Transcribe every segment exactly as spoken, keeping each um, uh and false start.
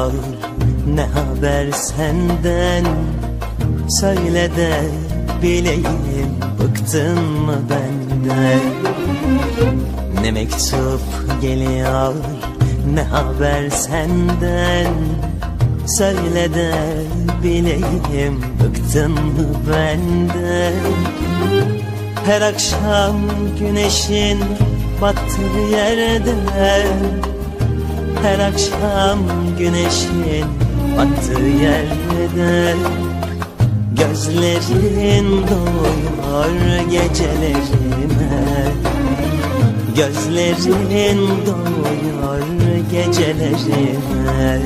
geliyor, ne haber senden? Söyle de bileyim, bıktın mı benden? Ne mektup geliyor, ne haber senden? Söyle de bileyim, bıktın mı benden? Her akşam güneşin battığı yerde, her akşam güneşin battığı yerde gözlerin doyuyor gecelerime, gözlerin doyuyor gecelerime,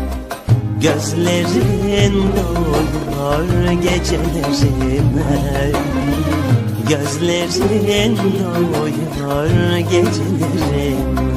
gözlerin doyuyor gecelerime, gözlerin doyuyor gecelerime.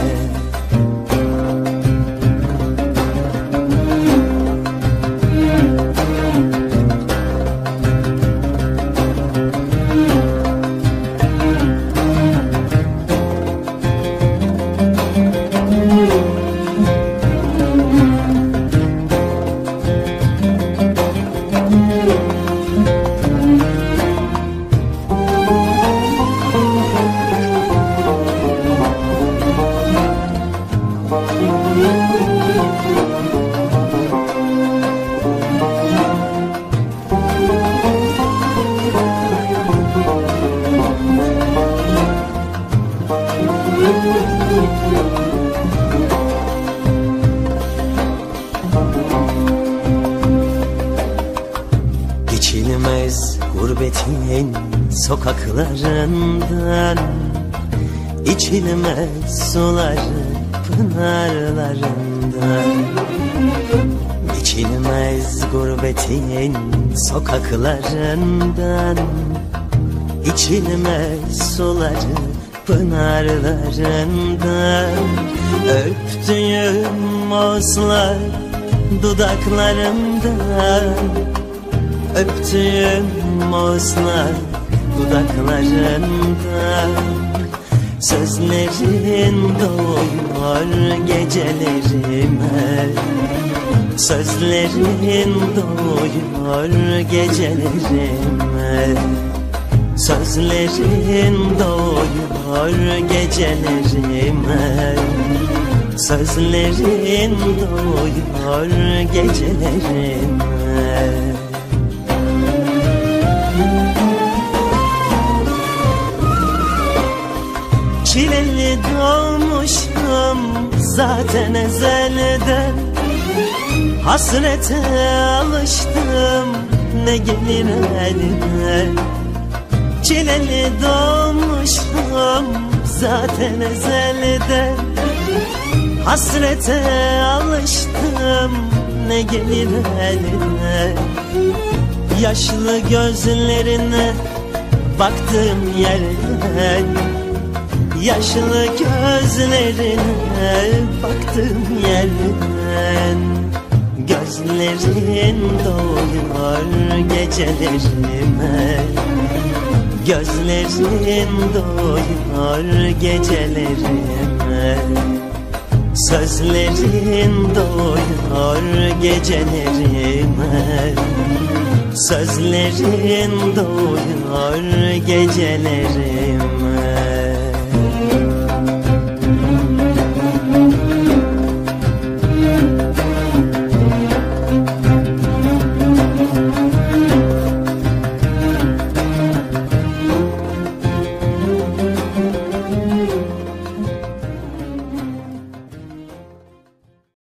Geçilmez gurbetin sokaklarından, içilmez suları pınarlarından. Geçilmez gurbetin sokaklarından, içilmez suları pınarlarından. Öptüğüm moslar dudaklarımdan, öptüğüm moslar dudaklarından. Sözlerin doyuyor gecelerime, sözlerin doyuyor gecelerime, sözlerin doyuyor gecelerime, sözlerin doyuyor gecelerime. Çileli doğmuşum zaten ezelden, hasrete alıştım ne gelir elime. Çileli doğmuşum zaten ezelden, hasrete alıştım ne gelir elime. Yaşlı gözlerine baktığım yerden, yaşlı gözlerine baktığım yerden, gözlerin doyuyor gecelerime, gözlerin doyuyor gecelerime, sözlerin doyuyor gecelerime, sözlerin doyuyor gecelerime.